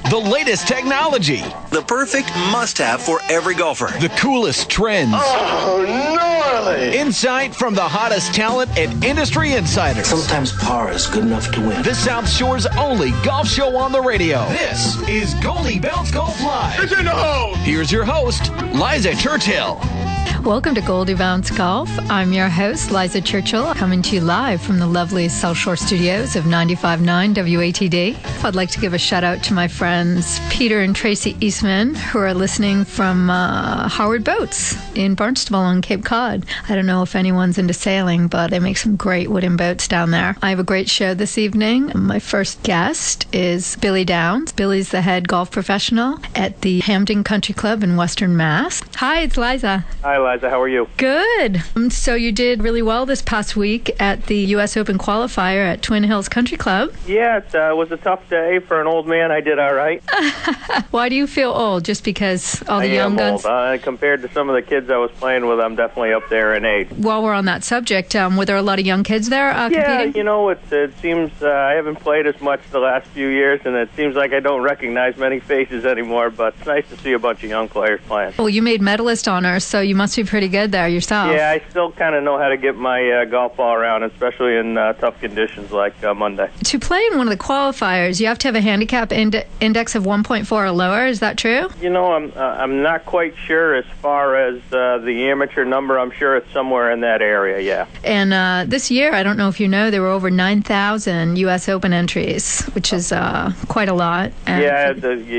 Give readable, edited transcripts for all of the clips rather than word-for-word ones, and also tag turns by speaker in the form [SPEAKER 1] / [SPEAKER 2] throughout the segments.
[SPEAKER 1] The latest technology.
[SPEAKER 2] The perfect must-have for every golfer.
[SPEAKER 1] The coolest trends.
[SPEAKER 3] Oh, gnarly!
[SPEAKER 1] Insight from the hottest talent and industry insiders.
[SPEAKER 4] Sometimes par is good enough to win.
[SPEAKER 1] The South Shore's only golf show on the radio. This is Goldie Bounce Golf Live.
[SPEAKER 3] It's in the hole!
[SPEAKER 1] Here's your host, Liza Churchill.
[SPEAKER 5] Welcome to Goldie Bounce Golf. I'm your host, Liza Churchill, coming to you live from the lovely South Shore studios of 95.9 WATD. I'd like to give a shout out to my friends Peter and Tracy Eastman, who are listening from Howard Boats in Barnstable on Cape Cod. I don't know if anyone's into sailing, but they make some great wooden boats down there. I have a great show this evening. My first guest is Billy Downs. Billy's the head golf professional at the Hampden Country Club in Western Mass. Hi, it's Liza.
[SPEAKER 6] Hi, Liza. How are you?
[SPEAKER 5] Good. So you did really well this past week at the U.S. Open qualifier at Twin Hills Country Club.
[SPEAKER 6] Yeah, it was a tough day for an old man. I did all right.
[SPEAKER 5] Why do you feel old? Just because all the young guns?
[SPEAKER 6] Old. Compared to some of the kids I was playing with, I'm definitely up there in age.
[SPEAKER 5] While we're on that subject, were there a lot of young kids there competing?
[SPEAKER 6] Yeah, you know, it seems I haven't played as much the last few years, and it seems like I don't recognize many faces anymore, but it's nice to see a bunch of young players playing.
[SPEAKER 5] Well, you made medalist honors, so you must be pretty good there yourself.
[SPEAKER 6] Yeah, I still kind of know how to get my golf ball around, especially in tough conditions like Monday.
[SPEAKER 5] To play in one of the qualifiers, you have to have a handicap index of 1.4 or lower. Is that true?
[SPEAKER 6] You know, I'm not quite sure as far as the amateur number. I'm sure it's somewhere in that area, yeah.
[SPEAKER 5] And this year, I don't know if you know, there were over 9,000 U.S. Open entries, which is quite a lot. And
[SPEAKER 6] yeah,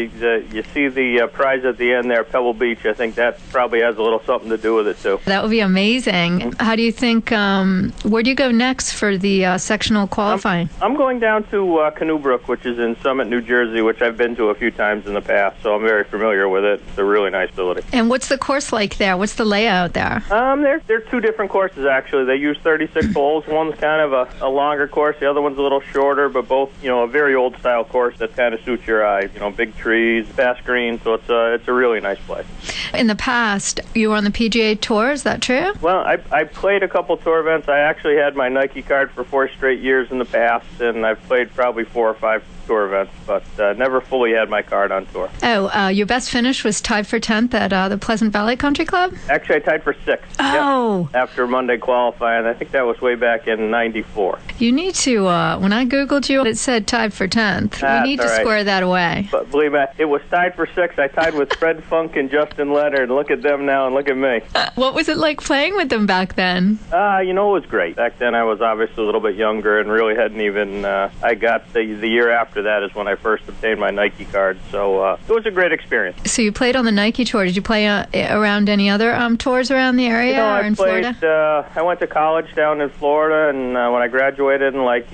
[SPEAKER 6] you see the prize at the end there, Pebble Beach. I think that probably has a little something to do with it, too.
[SPEAKER 5] That would be amazing. How do you think, where do you go next for the sectional qualifying?
[SPEAKER 6] I'm going down to Canoe Brook, which is in Summit, New Jersey, which I've been to a few times in the past, so I'm very familiar with it. It's a really nice facility.
[SPEAKER 5] And what's the course like there? What's the layout there?
[SPEAKER 6] They're two different courses, actually. They use 36 holes. One's kind of a longer course. The other one's a little shorter, but both, you know, a very old-style course that kind of suits your eye. You know, big trees, fast greens, so it's a really nice place.
[SPEAKER 5] In the past, you were on the PGA Tour, is that true?
[SPEAKER 6] Well, I played a couple tour events. I actually had my Nike card for 4 straight years in the past, and I've played probably 4 or 5 tour events, but never fully had my card on tour.
[SPEAKER 5] Oh, your best finish was tied for 10th at the Pleasant Valley Country Club?
[SPEAKER 6] Actually, I tied for 6th.
[SPEAKER 5] Oh!
[SPEAKER 6] Yep, after Monday qualifying. I think that was way back in '94.
[SPEAKER 5] You need to, when I Googled you, it said tied for 10th. You need to square that away.
[SPEAKER 6] But believe me, it was tied for 6th. I tied with Fred Funk and Justin Leonard. Look at them now and look at me.
[SPEAKER 5] What was it like playing with them back then?
[SPEAKER 6] You know, it was great. Back then I was obviously a little bit younger and really hadn't even, I got the year after that is when I first obtained my Nike card. So it was a great experience.
[SPEAKER 5] So you played on the Nike tour. Did you play around any other tours around the area or in Florida?
[SPEAKER 6] I went to college down in Florida, and when I graduated in like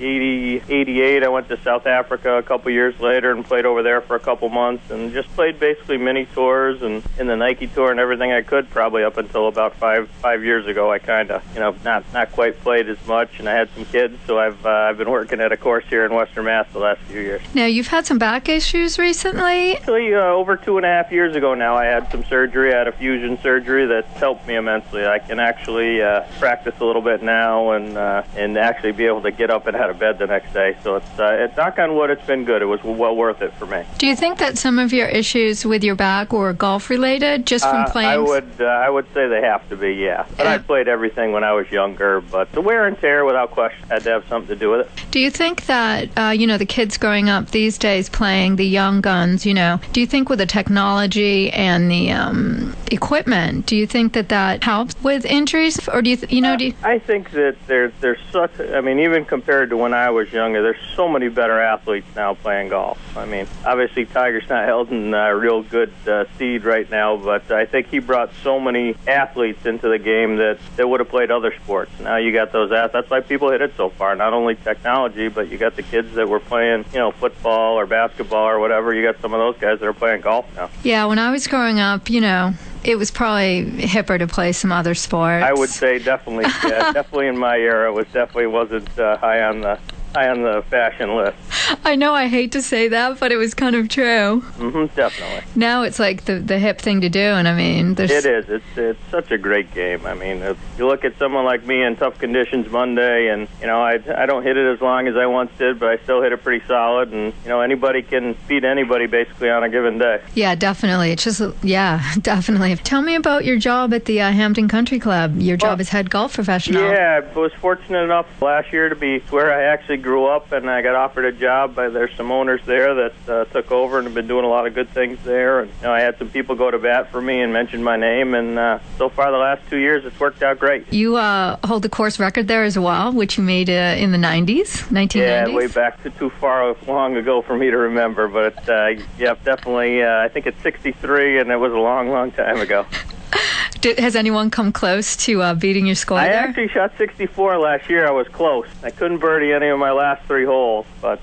[SPEAKER 6] 88, I went to South Africa a couple years later and played over there for a couple months and just played basically mini tours and in the Nike tour and everything I could, probably up until about five years ago. I kind of, you know, not quite played as much, and I had some kids, so I've been working at a course here in Western Mass the last few years.
[SPEAKER 5] Now, you've had some back issues recently?
[SPEAKER 6] Actually, over 2.5 years ago now, I had some surgery. I had a fusion surgery that's helped me immensely. I can actually practice a little bit now and actually be able to get up and out of bed the next day. So it's knock on wood, it's been good. It was well worth it for me.
[SPEAKER 5] Do you think that some of your issues with your back were golf-related, just from playing?
[SPEAKER 6] I would say they have to be, yeah. But I played everything when I was younger, but the wear and tear, without question, had to have something to do with it.
[SPEAKER 5] Do you think that, the kids growing up these days playing the young guns, do you think with the technology and the equipment, do you think that helps with injuries? Or do you,
[SPEAKER 6] I think that there's such, even compared to when I was younger, there's so many better athletes now playing golf. I mean, obviously Tiger's not held in real good stead right now, but I think he brought so many athletes into the game that would have played other sports. Now you got those athletes. That's why people hit it so far. Not only technology, but you got the kids that were playing, football or basketball or whatever. You got some of those guys that are playing golf now.
[SPEAKER 5] Yeah, when I was growing up, it was probably hipper to play some other sports.
[SPEAKER 6] I would say definitely, yeah, definitely in my era, it wasn't high on high on the fashion list.
[SPEAKER 5] I know I hate to say that, but it was kind of true.
[SPEAKER 6] Definitely.
[SPEAKER 5] Now it's like the hip thing to do, and I mean, there's...
[SPEAKER 6] It is. It's such a great game. I mean, if you look at someone like me in tough conditions Monday, and I don't hit it as long as I once did, but I still hit it pretty solid, and anybody can beat anybody basically on a given day.
[SPEAKER 5] Yeah, definitely. It's just definitely. Tell me about your job at the Hampton Country Club. Your job as head golf professional.
[SPEAKER 6] Yeah, I was fortunate enough last year to be where I actually grew up, and I got offered a job by there's some owners there that took over and have been doing a lot of good things there. And I had some people go to bat for me and mention my name, and so far the last 2 years it's worked out great. You
[SPEAKER 5] hold the course record there as well, which you made in the 1990s?
[SPEAKER 6] Yeah, way back to too far long ago for me to remember, but definitely. I think it's 63, and it was a long, long time ago.
[SPEAKER 5] Has anyone come close to beating your score there?
[SPEAKER 6] I actually shot 64 last year. I was close. I couldn't birdie any of my last 3 holes, but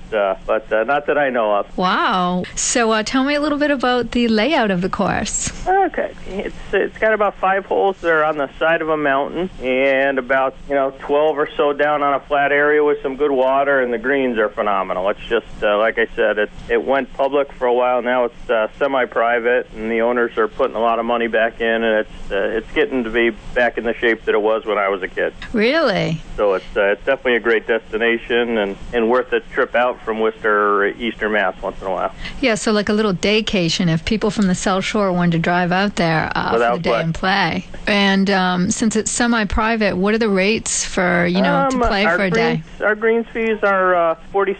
[SPEAKER 6] not that I know of.
[SPEAKER 5] Wow. So tell me a little bit about the layout of the course.
[SPEAKER 6] Okay. It's got about 5 holes that are on the side of a mountain, and about 12 or so down on a flat area with some good water, and the greens are phenomenal. It's just like I said, it went public for a while. Now it's semi-private, and the owners are putting a lot of money back in, and it's getting to be back in the shape that it was when I was a kid.
[SPEAKER 5] Really?
[SPEAKER 6] So it's definitely a great destination, and worth a trip out from Worcester or Eastern Mass once in a while.
[SPEAKER 5] Yeah, so like a little daycation if people from the South Shore wanted to drive out there for the day and play. And since it's semi-private, what are the rates for to play for a day?
[SPEAKER 6] Our greens fees are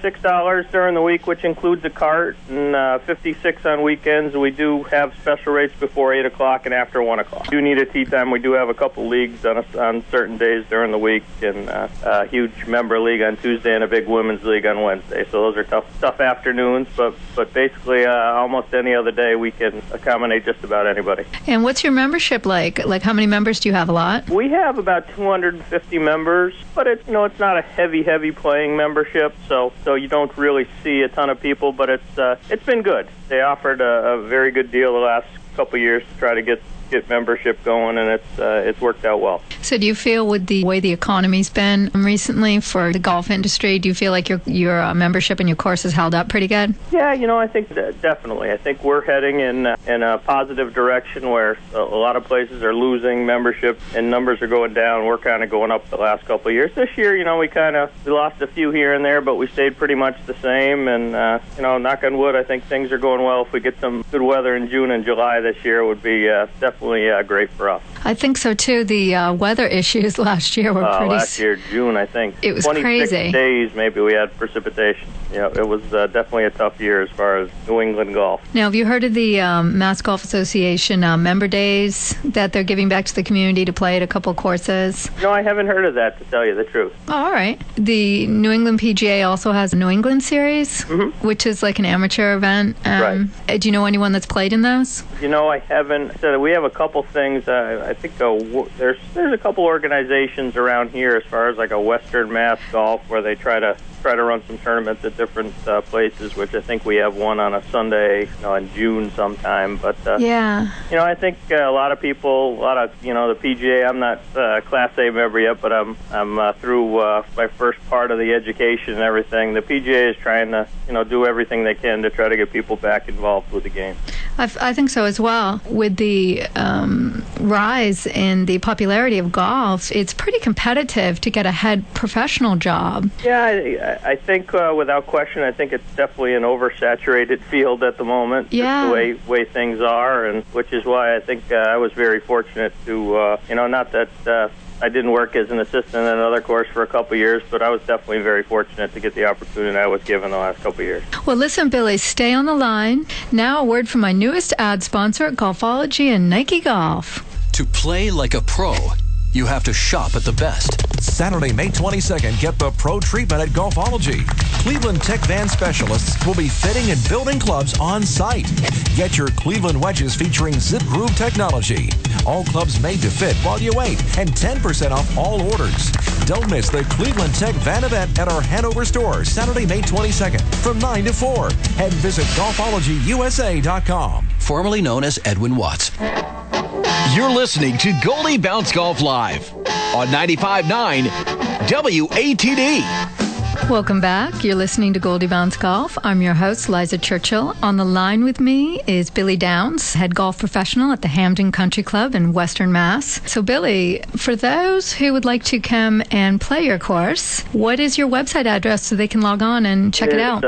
[SPEAKER 6] $46 during the week, which includes a cart, and $56 on weekends. We do have special rates before 8 o'clock and after 1 o'clock. We do need a tee time. We do have a couple leagues on certain days during the week, and a huge member league on Tuesday and a big women's league on Wednesday. So those are tough afternoons, but basically almost any other day we can accommodate just about anybody.
[SPEAKER 5] And what's your membership like? Like how many members do you have? A lot?
[SPEAKER 6] We have about 250 members, but it's not a heavy playing membership, so you don't really see a ton of people, but it's been good. They offered a very good deal the last couple of years to try to get membership going, and it's worked out well.
[SPEAKER 5] So do you feel with the way the economy's been recently for the golf industry, do you feel like your membership and your course has held up pretty good?
[SPEAKER 6] Yeah, I think definitely. I think we're heading in a positive direction where a lot of places are losing membership and numbers are going down. We're kind of going up the last couple of years. This year, we lost a few here and there, but we stayed pretty much the same. And knock on wood, I think things are going well. If we get some good weather in June and July this year, it would be definitely great for us.
[SPEAKER 5] I think so too. The weather issues last year were pretty...
[SPEAKER 6] Last year, June, I think.
[SPEAKER 5] It was
[SPEAKER 6] 26
[SPEAKER 5] crazy.
[SPEAKER 6] days maybe we had precipitation. It was definitely a tough year as far as New England golf.
[SPEAKER 5] Now, have you heard of the Mass Golf Association member days that they're giving back to the community to play at a couple courses?
[SPEAKER 6] No, I haven't heard of that, to tell you the truth.
[SPEAKER 5] Oh, all right. The New England PGA also has a New England Series, which is like an amateur event.
[SPEAKER 6] Right.
[SPEAKER 5] Do you know anyone that's played in those?
[SPEAKER 6] I haven't. So we have a couple things. I think there's a couple organizations around here as far as like a Western Mass Golf where they try to run some tournaments at different places, which I think we have one on a Sunday in June sometime. But I think a lot of people, the PGA. I'm not Class A member yet, but I'm through my first part of the education and everything. The PGA is trying to do everything they can to try to get people back involved with the game.
[SPEAKER 5] I think so as well. With the rise in the popularity of golf, it's pretty competitive to get a head professional job.
[SPEAKER 6] Yeah, I think without question, I think it's definitely an oversaturated field at the moment.
[SPEAKER 5] Yeah.
[SPEAKER 6] Just the way things are, and which is why I think I was very fortunate to, not that I didn't work as an assistant in another course for a couple of years, but I was definitely very fortunate to get the opportunity I was given the last couple of years.
[SPEAKER 5] Well, listen, Billy, stay on the line. Now a word from my newest ad sponsor, Golfology and Nike Golf.
[SPEAKER 1] To play like a pro, you have to shop at the best.
[SPEAKER 7] Saturday, May 22nd, get the pro treatment at Golfology. Cleveland Tech Van specialists will be fitting and building clubs on site. Get your Cleveland wedges featuring Zip Groove technology. All clubs made to fit while you wait, and 10% off all orders. Don't miss the Cleveland Tech Van event at our Hanover store, Saturday, May 22nd, from 9 to 4. And visit GolfologyUSA.com.
[SPEAKER 1] Formerly known as Edwin Watts. You're listening to Goldie Bounce Golf Live on 95.9 WATD.
[SPEAKER 5] Welcome back. You're listening to Goldie Bounce Golf. I'm your host, Liza Churchill. On the line with me is Billy Downs, head golf professional at the Hampden Country Club in Western Mass. So, Billy, for those who would like to come and play your course, what is your website address so they can log on and check it out?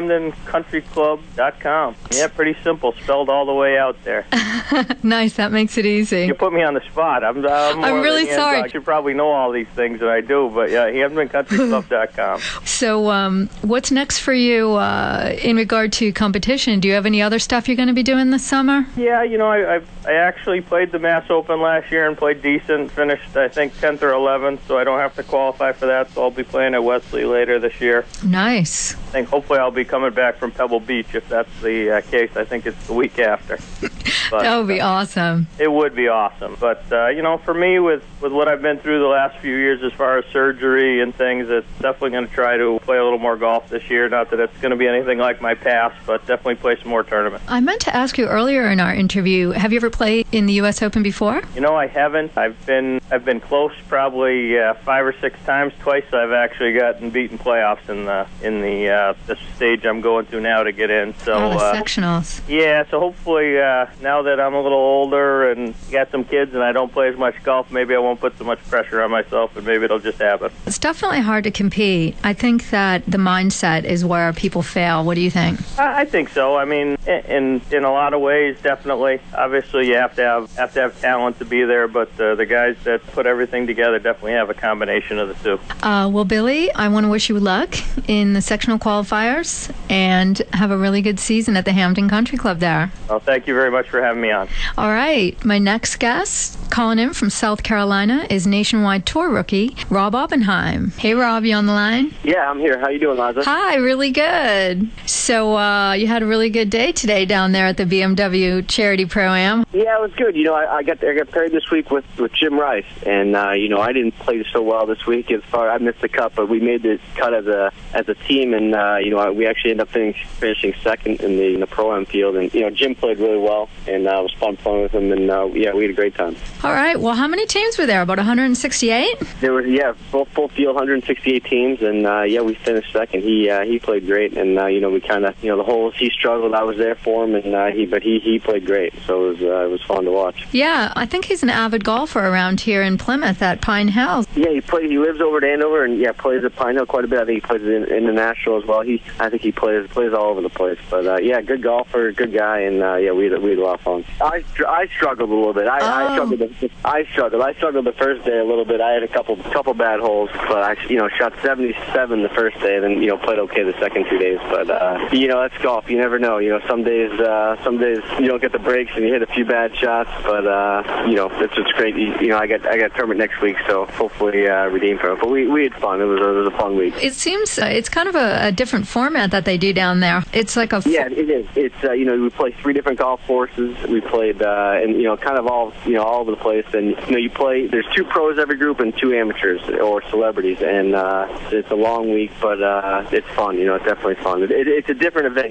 [SPEAKER 6] HampdenCountryClub.com. Yeah, pretty simple, spelled all the way out there.
[SPEAKER 5] Nice, that makes it easy.
[SPEAKER 6] You put me on the spot. I'm
[SPEAKER 5] really sorry.
[SPEAKER 6] I should probably know all these things, and I do, but yeah, HampdenCountryClub.com.
[SPEAKER 5] So what's next for you in regard to competition? Do you have any other stuff you're going to be doing this summer?
[SPEAKER 6] Yeah, I actually played the Mass Open last year and played decent. Finished, I think, 10th or 11th, so I don't have to qualify for that. So I'll be playing at Wesley later this year.
[SPEAKER 5] Nice.
[SPEAKER 6] I think hopefully I'll be coming back from Pebble Beach if that's the case. I think it's the week after. But,
[SPEAKER 5] that would be awesome.
[SPEAKER 6] It would be awesome. But, for me, with what I've been through the last few years as far as surgery and things, it's definitely going to try to play a little more golf this year. Not that it's going to be anything like my past, but definitely play some more tournaments.
[SPEAKER 5] I meant to ask you earlier in our interview, have you ever played in the U.S. Open before?
[SPEAKER 6] I haven't. I've been close probably 5 or 6 times. Twice I've actually gotten beaten playoffs in the stage I'm going through now to get in. So
[SPEAKER 5] the sectionals.
[SPEAKER 6] Yeah, so hopefully now that I'm a little older and got some kids and I don't play as much golf, maybe I won't put so much pressure on myself and maybe it'll just happen.
[SPEAKER 5] It's definitely hard to compete. I think that the mindset is where people fail. What do you think?
[SPEAKER 6] I think so. I mean, in a lot of ways, definitely. Obviously, you have to have talent to be there, but the guys that put everything together definitely have a combination of the two.
[SPEAKER 5] Well, Billy, I want to wish you luck in the sectional qualifiers and have a really good season at the Hampden Country Club there.
[SPEAKER 6] Well, thank you very much for having me on.
[SPEAKER 5] All right. My next guest, calling in from South Carolina, is Nationwide Tour rookie Rob Oppenheim. Hey, Rob, you on the line?
[SPEAKER 8] Yeah, I'm here. How you doing, Liza?
[SPEAKER 5] Hi, really good. So you had a really good day today down there at the BMW Charity Pro-Am.
[SPEAKER 8] Yeah, it was good. I got paired this week with Jim Rice, and I didn't play so well this week. As far I missed the cut, but we made the cut as a team, and we actually ended up finishing second in the Pro-Am field. And Jim played really well, and it was fun playing with him, and we had a great time.
[SPEAKER 5] All right. Well, how many teams were there? About 168?
[SPEAKER 8] There were full field 168 teams, and we finished second. He played great, and we kind of the holes he struggled. I was there for him, and he played great. So it was fun to watch.
[SPEAKER 5] Yeah, I think he's an avid golfer around here in Plymouth at Pine Hill.
[SPEAKER 8] Yeah, he lives over at Andover, and plays at Pine Hill quite a bit. I think he plays in the National as well. I think he plays all over the place. But good golfer, good guy, and we had a lot of fun. I struggled a little bit. I struggled the first day a little bit. I had a couple bad holes, but I shot 77 the first day, and then played okay the second 2 days. But that's golf. You never know. Some days you don't get the breaks and you hit a few bad shots. But it's great. I got a tournament next week, so hopefully redeem from it. But we had fun. It was a fun week.
[SPEAKER 5] It seems it's kind of a different format that they do down there. It's like a
[SPEAKER 8] it is. It's we play 3 different golf courses. We played and kind of all over the place. And you play. There's 2 pros every group and 2 amateurs or celebrities, and it's a long week, but it's fun. It's definitely fun. It's a different event.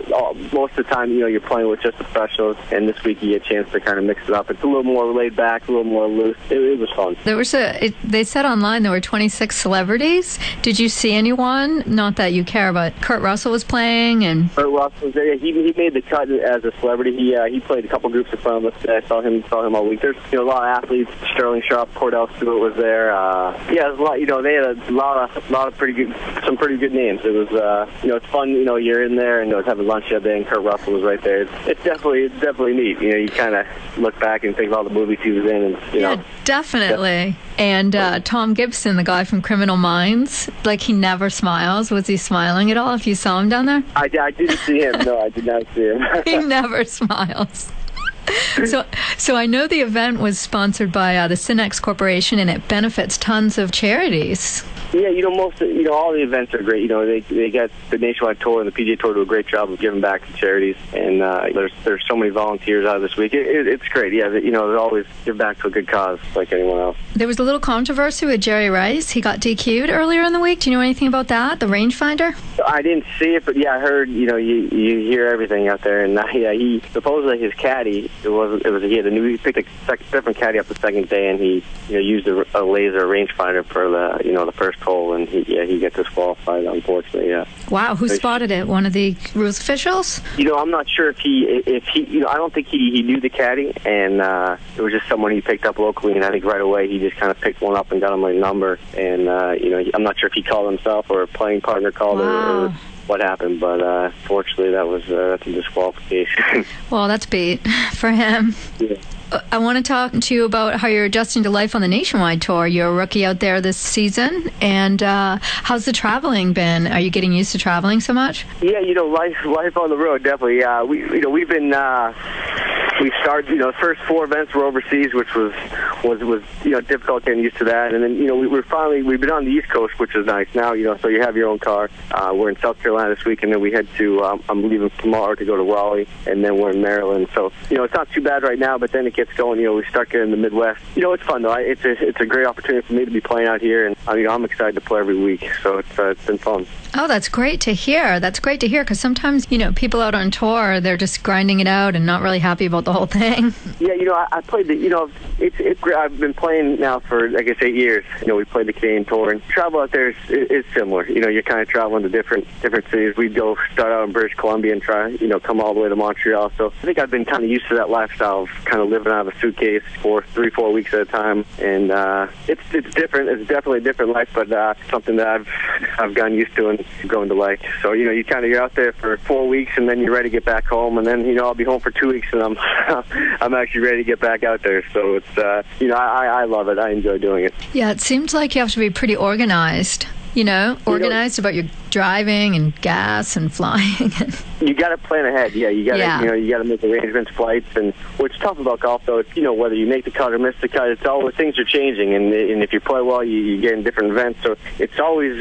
[SPEAKER 8] Most of the time, you're playing with just professionals, and this week you get a chance to kind of mix it up. It's a little more laid back, a little more loose. It was fun.
[SPEAKER 5] There was they said online there were 26 celebrities. Did you see anyone? Not that you care, but Kurt Russell was playing, and
[SPEAKER 8] Kurt Russell was there. He made the cut as a celebrity. He played a couple groups in front of us. I saw him all week. There's a lot of athletes. Sterling Sharp, Cordell Stewart was there. There's a lot. They had a lot of some pretty good names. It was it's fun. You're in there and having lunch the other day, and Kurt Russell was right there. It's definitely neat. You kind of look back and think of all the movies he was in, and
[SPEAKER 5] yeah, definitely. And Tom Gibson, the guy from Criminal Minds, like he never smiles. Was he smiling at all? If you saw him down there,
[SPEAKER 8] I didn't see him. No, I did not see him.
[SPEAKER 5] He never smiles. So I know the event was sponsored by the Cinex Corporation, and it benefits tons of charities.
[SPEAKER 8] Yeah, all the events are great. They got the Nationwide Tour and the PGA Tour do a great job of giving back to charities, and there's so many volunteers out this week. It's great. Yeah, they always give back to a good cause like anyone else.
[SPEAKER 5] There was a little controversy with Jerry Rice. He got DQ'd earlier in the week. Do you know anything about that? The rangefinder?
[SPEAKER 8] I didn't see it, but I heard. You hear everything out there, and he supposedly his caddy he picked a different caddy up the second day, and he used a laser rangefinder for the first hole, and he got disqualified, unfortunately. Yeah.
[SPEAKER 5] Wow, who spotted it? One of the rules officials?
[SPEAKER 8] I'm not sure if he I don't think he knew the caddy, and it was just someone he picked up locally, and I think right away he just kind of picked one up and got him my number, and I'm not sure if he called himself or a playing partner called or what happened, but fortunately that's a disqualification.
[SPEAKER 5] Well, that's beat for him.
[SPEAKER 8] Yeah.
[SPEAKER 5] I want to talk to you about how you're adjusting to life on the Nationwide Tour. You're a rookie out there this season, and how's the traveling been? Are you getting used to traveling so much?
[SPEAKER 8] Yeah, life on the road, definitely. We've been we started, the first 4 events were overseas, which was difficult getting used to that, and then we've been on the East Coast, which is nice now. So you have your own car. We're in South Carolina this week, and then we head to I'm leaving tomorrow to go to Raleigh, and then we're in Maryland. So it's not too bad right now, but then it gets going. We start getting the Midwest. It's fun though. It's a great opportunity for me to be playing out here, and I'm excited to play every week. So it's been fun.
[SPEAKER 5] Oh, that's great to hear. That's great to hear, because sometimes people out on tour, they're just grinding it out and not really happy about the whole thing. Yeah,
[SPEAKER 8] I played I've been playing now for I guess 8 years. We played the Canadian Tour, and travel out there is similar. You're kind of traveling to different cities. We'd go start out in British Columbia and try come all the way to Montreal. So I think I've been kind of used to that lifestyle of kind of living out of a suitcase for 3-4 weeks at a time, and it's different. It's definitely a different life, but something that I've gotten used to and grown to like. So you're out there for 4 weeks, and then you're ready to get back home, and then I'll be home for 2 weeks, and I'm actually ready to get back out there. So it's I love it. I enjoy doing it.
[SPEAKER 5] Yeah, it seems like you have to be pretty organized. Organized about your driving and gas and flying.
[SPEAKER 8] You got to plan ahead. Yeah, you got to you got to make arrangements, flights, and what's tough about golf though, it's whether you make the cut or miss the cut, it's always things are changing, and if you play well, you get in different events. So it's always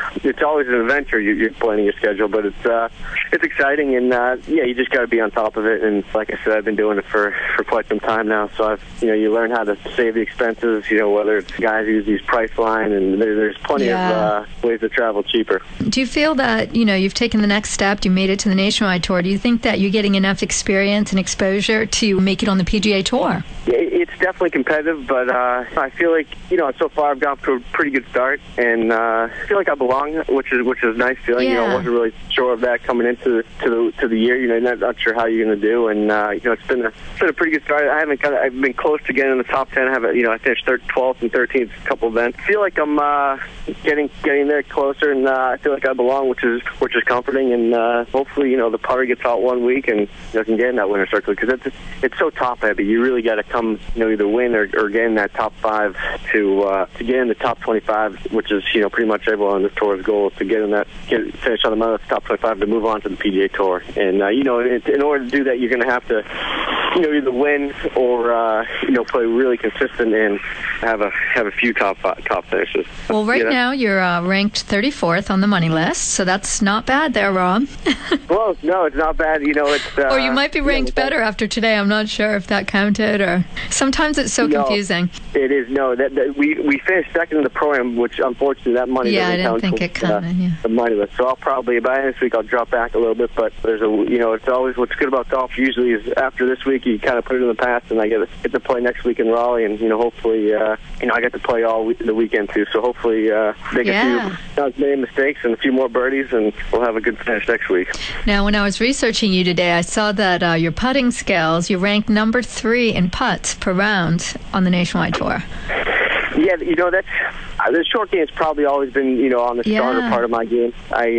[SPEAKER 8] an adventure. You're planning your schedule, but it's exciting, and you just got to be on top of it. And like I said, I've been doing it for quite some time now, so you learn how to save the expenses. Whether it's guys who use Priceline, and there's plenty of ways to travel cheaper.
[SPEAKER 5] Do you feel that you've taken the next step? You made it to the Nationwide Tour. Do you think that you're getting enough experience and exposure to make it on the PGA Tour?
[SPEAKER 8] It's definitely competitive, but I feel like so far I've gotten to a pretty good start, and I feel like I belong, which is a nice feeling.
[SPEAKER 5] Yeah.
[SPEAKER 8] I wasn't really sure of that coming into the year. Not sure how you're going to do, and it's been a pretty good start. I've been close to getting in the top 10. I finished 12th and 13th a couple events. I feel like I'm getting there closer, and I feel like I belong, which is comforting, and hopefully the putter gets out 1 week and can get in that winner's circle, because it's so top heavy. You really got to come either win or get in that top 5 to get in the top 25, which is pretty much everyone on this tour's goal, is to finish on the top 25 to move on to the PGA Tour. And in order to do that, you're going to have to either win or play really consistent and have a few top finishes.
[SPEAKER 5] Well, right now you're ranked 34th on the money list, so that's not bad there, Rob.
[SPEAKER 8] Well, no, it's not bad. It's
[SPEAKER 5] or you might be ranked better after today. I'm not sure if that counted, or sometimes it's so confusing.
[SPEAKER 8] It is. No, that we finished second in the program, which unfortunately that money doesn't count.
[SPEAKER 5] Yeah, I didn't think it counted.
[SPEAKER 8] The money list. So I'll probably by this week I'll drop back a little bit, but there's it's always what's good about golf. Usually is after this week you kind of put it in the past, and I get to play next week in Raleigh, and hopefully I get to play all the weekend too. So hopefully make a few many mistakes and a few more birdies, and we'll have a good finish next week.
[SPEAKER 5] Now, when I was researching you today, I saw that your putting skills, you ranked number 3 in putts per round on the Nationwide Tour.
[SPEAKER 8] Yeah, that's the short game's probably always been on the starter part of my game.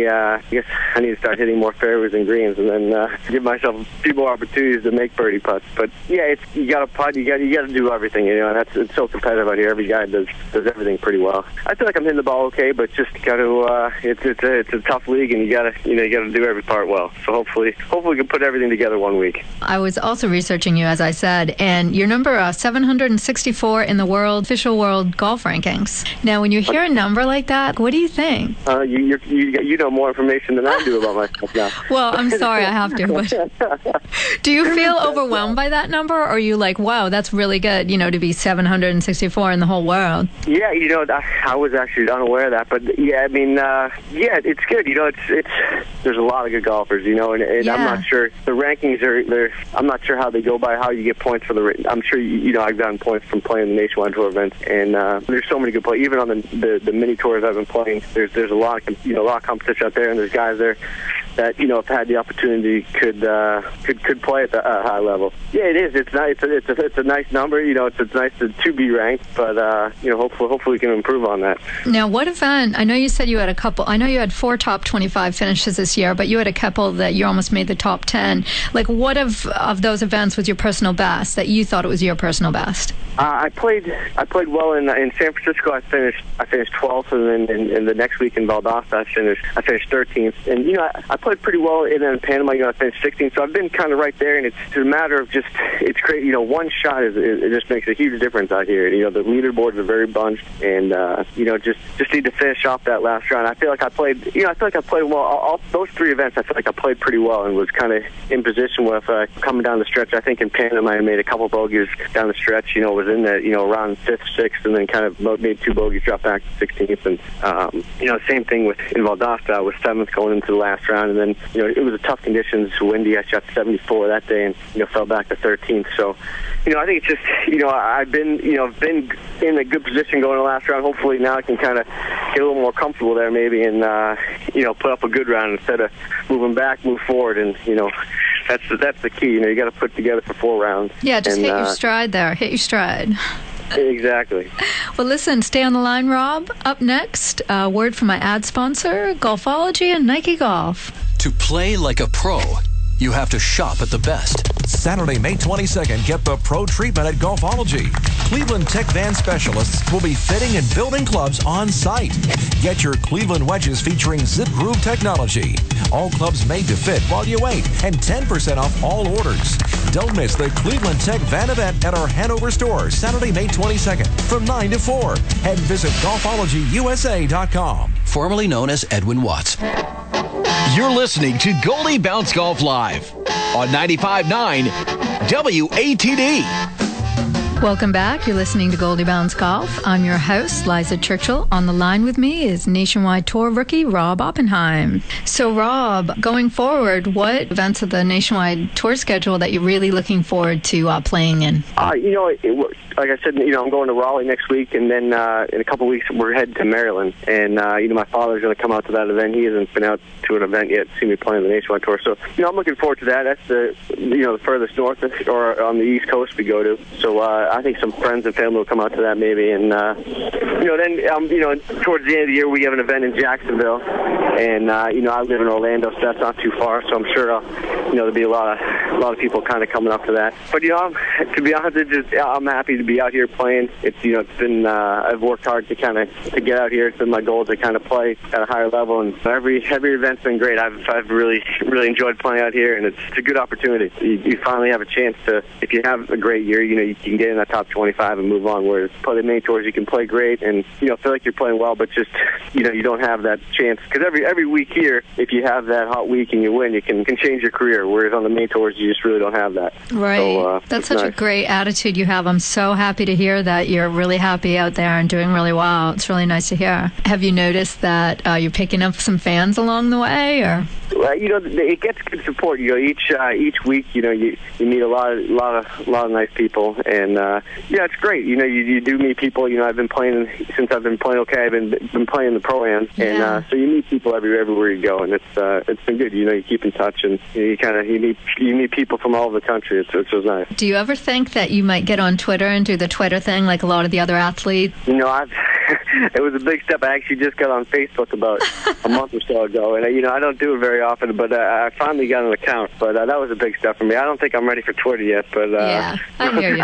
[SPEAKER 8] I guess I need to start hitting more fairways and greens, and then give myself a few more opportunities to make birdie putts. But yeah, you got to putt, you got to do everything, and it's so competitive out here. Every guy does everything pretty well. I feel like I'm hitting the ball okay, but just got to it's a tough league, and you got to do every part well. So hopefully we can put everything together 1 week.
[SPEAKER 5] I was also researching you, as I said, and you're number 764 in the official world golf rankings. Now, Now, when you hear a number like that, what do you think?
[SPEAKER 8] You know more information than I do about myself now.
[SPEAKER 5] Well, I'm sorry I have to, but do you feel overwhelmed by that number, or are you like, wow, that's really good, to be 764 in the whole world?
[SPEAKER 8] Yeah, I was actually unaware of that, but yeah, I mean, it's good. It's there's a lot of good golfers, and
[SPEAKER 5] Yeah.
[SPEAKER 8] I'm not sure the rankings I'm not sure how they go by how you get points for I'm sure I've gotten points from playing the Nationwide Tour events, and there's so many good players. Even on the mini tours I've been playing, there's a lot of competition out there, and there's guys there that if had the opportunity could play at a high level. Yeah, it is. It's nice. It's a nice number. It's nice to be ranked, but hopefully we can improve on that.
[SPEAKER 5] Now, what event? I know you said you had a couple. I know you had 4 top 25 finishes this year, but you had a couple that you almost made the top 10. Like, what of those events was your personal best that you thought it was your personal best?
[SPEAKER 8] I played well in San Francisco. I finished 12th, and then in the next week in Valdosta I finished 13th, and I played pretty well in Panama. I finished 16th, so I've been kind of right there, and it's a matter of just it's great. One shot it just makes a huge difference out here. The leaderboards are very bunched, and just need to finish off that last round. I feel like I played well. All those 3 events, I feel like I played pretty well and was kind of in position with coming down the stretch. I think in Panama I made a couple bogeys down the stretch. Was in the around 5th, 6th, and then kind of made 2 bogeys, dropped back to 16th, and same thing in Valdosta. I was 7th going into the last round, and then it was a tough conditions, windy. I shot 74 that day, and fell back to 13th. So I think it's just I've been in a good position going to the last round. Hopefully now I can kind of get a little more comfortable there maybe, and put up a good round instead of moving back, move forward, and that's the key. You got to put together for 4 rounds.
[SPEAKER 5] Yeah, just hit your stride there. Hit your stride.
[SPEAKER 8] Exactly.
[SPEAKER 5] Well, listen, stay on the line, Rob. Up next, a word from my ad sponsor, Golfology and Nike Golf.
[SPEAKER 2] To play like a pro, you have to shop at the best.
[SPEAKER 7] Saturday, May 22nd, get the pro treatment at Golfology. Cleveland Tech Van specialists will be fitting and building clubs on site. Get your Cleveland wedges featuring Zip Groove technology. All clubs made to fit while you wait, and 10% off all orders. Don't miss the Cleveland Tech Van event at our Hanover store, Saturday, May 22nd, from 9 to 4. And visit GolfologyUSA.com.
[SPEAKER 2] Formerly known as Edwin Watts.
[SPEAKER 1] You're listening to Goldie Bounce Golf Live on 95.9 WATD.
[SPEAKER 5] Welcome back. You're listening to Goldie Bounce Golf. I'm your host, Liza Churchill. On the line with me is Nationwide Tour rookie Rob Oppenheim. So, Rob, going forward, what events of the Nationwide Tour schedule that you're really looking forward to playing in?
[SPEAKER 8] Like I said, I'm going to Raleigh next week, and then in a couple of weeks we're heading to Maryland. And my father's going to come out to that event. He hasn't been out to an event yet to see me playing the Nationwide Tour. So, I'm looking forward to that. That's the furthest north or on the East Coast we go to. So I think some friends and family will come out to that maybe. And then towards the end of the year we have an event in Jacksonville, and I live in Orlando, so that's not too far. So I'm sure there'll be a lot of people kind of coming up to that. But to be honest, I'm happy to be out here playing. It's been I've worked hard to get out here. It's been my goal to kind of play at a higher level, and every event's been great. I've really enjoyed playing out here, and it's a good opportunity. You finally have a chance to, if you have a great year, you can get in that top 25 and move on. Whereas play the main tours, you can play great and feel like you're playing well, but just you don't have that chance, because every week here, if you have that hot week and you win, you can change your career. Whereas on the main tours, you just really don't have that.
[SPEAKER 5] Right. So, that's such a great attitude you have. I'm so happy to hear that you're really happy out there and doing really well. It's really nice to hear. Have you noticed that you're picking up some fans along the way, or?
[SPEAKER 8] Well, it gets good support. Each week, you meet a lot of nice people, and it's great. You do meet people. I've been playing since I've been playing. Okay, I've been playing the Pro-Am, and so you meet people everywhere you go, and it's been good. You keep in touch, and you meet people from all over the country. It's nice.
[SPEAKER 5] Do you ever think that you might get on Twitter and do the Twitter thing like a lot of the other athletes?
[SPEAKER 8] It was a big step. I actually just got on Facebook about a month or so ago, and I don't do it very often, but I finally got an account. But that was a big step for me. I don't think I'm ready for Twitter yet, but
[SPEAKER 5] yeah, I hear you.
[SPEAKER 8] I think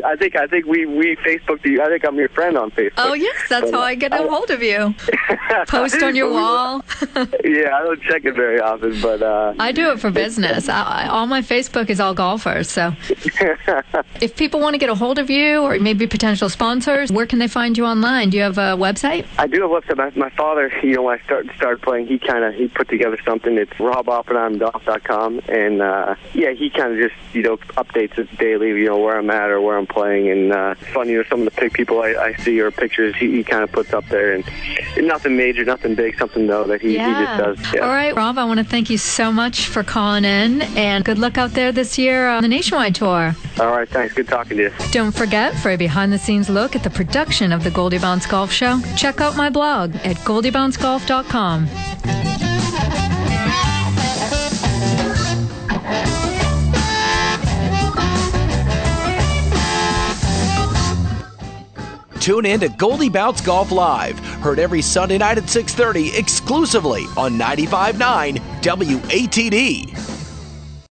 [SPEAKER 8] I think we Facebooked you. I think I'm your friend on Facebook.
[SPEAKER 5] Oh, yes, that's how I get a hold of you. Post on your wall.
[SPEAKER 8] Yeah, I don't check it very often, but...
[SPEAKER 5] I do it for business. All my Facebook is all golfers, so... If people want to get a hold of you or maybe potential sponsors, where can they find you online? Do you have a website?
[SPEAKER 8] I do have a website. My father, when I started playing, he put together something. It's roboppenheimgolf.com, and he kind of just updates it daily. Where I'm at or where I'm playing, and it's fun. Some of the people I see or pictures he kind of puts up there, and nothing major, nothing big, something though that he just does. Yeah.
[SPEAKER 5] All right, Rob, I want to thank you so much for calling in, and good luck out there this year on the Nationwide Tour.
[SPEAKER 8] All right, thanks. Good talking to you.
[SPEAKER 5] Don't forget, for a behind-the-scenes look at the production of the Goldie Bounce Golf Show, check out my blog at goldiebouncegolf.com.
[SPEAKER 1] Tune in to Goldie Bounce Golf Live, heard every Sunday night at 6:30 exclusively on 95.9 WATD.